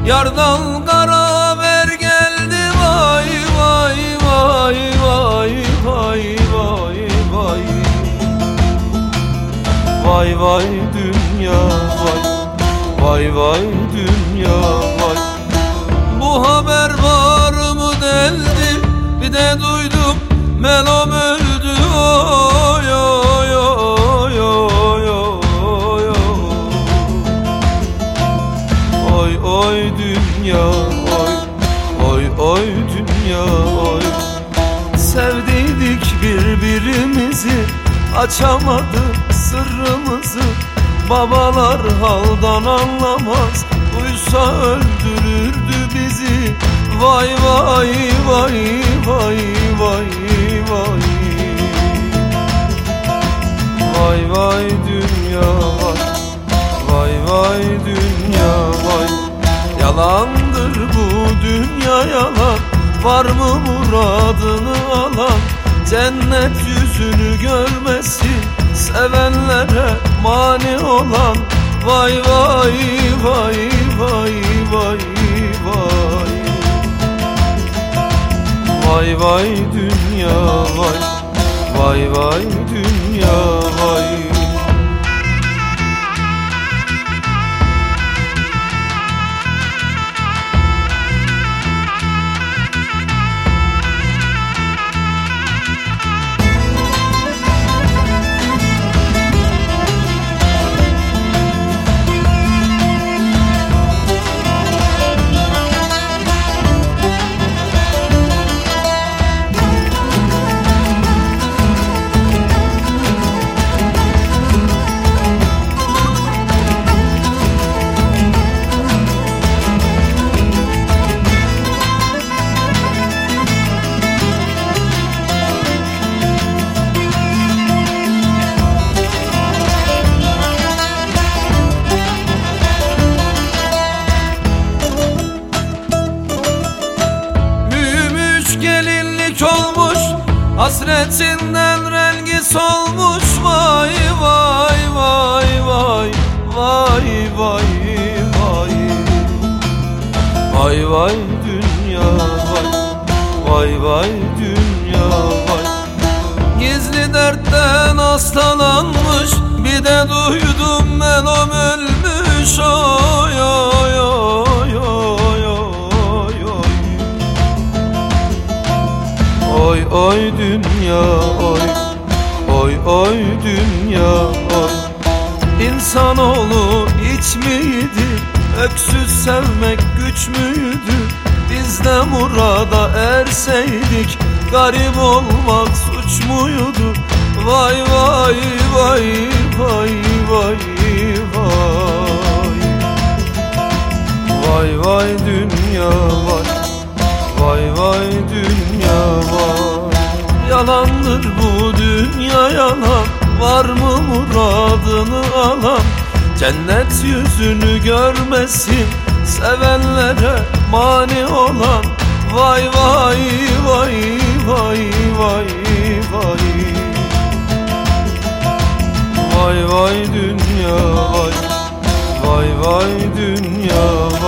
Yardan kara ver geldi vay vay vay vay vay vay vay. Vay vay dünya vay, vay vay dünya vay. Bu haber var mı deldi, bir de duydum Melom öldü oy oy oy oy oy. Oy oy dünya oy, oy oy dünya oy. Sevdiydik birbirimizi, açamadık sırrımızı. Babalar haldan anlamaz, uysa öldürürdü bizi. Vay vay vay vay vay vay. Vay vay dünya vay, vay vay dünya vay. Yalandır bu dünya yalan, var mı muradını alan? Cennet yüzünü görmesin, sevenlere mani olan. Vay vay vay vay vay vay. Vay vay dünya vay, vay vay dünya vay. Olmuş hasretinden rengi solmuş. Vay vay vay vay vay vay vay. Vay vay dünya vay, vay vay dünya vay. Gizli dertten hastalanmış, bir de duydum Melom ölmüş. Oy oy oy oy oy oy. Oy oy dünya oy, oy oy dünya oy. İnsanoğlu hiç miydi, öksüz sevmek güç müydü? Biz de murada erseydik, garip olmak suç muydu? Vay vay vay vay vay vay. Vay vay dünya vay, vay vay dünya vay. Yalandır bu dünya yalan, var mı muradını alan? Cennet yüzünü görmesin, sevenlere mani olan. Vay vay vay vay vay vay. Vay vay dünya vay, vay vay dünya vay.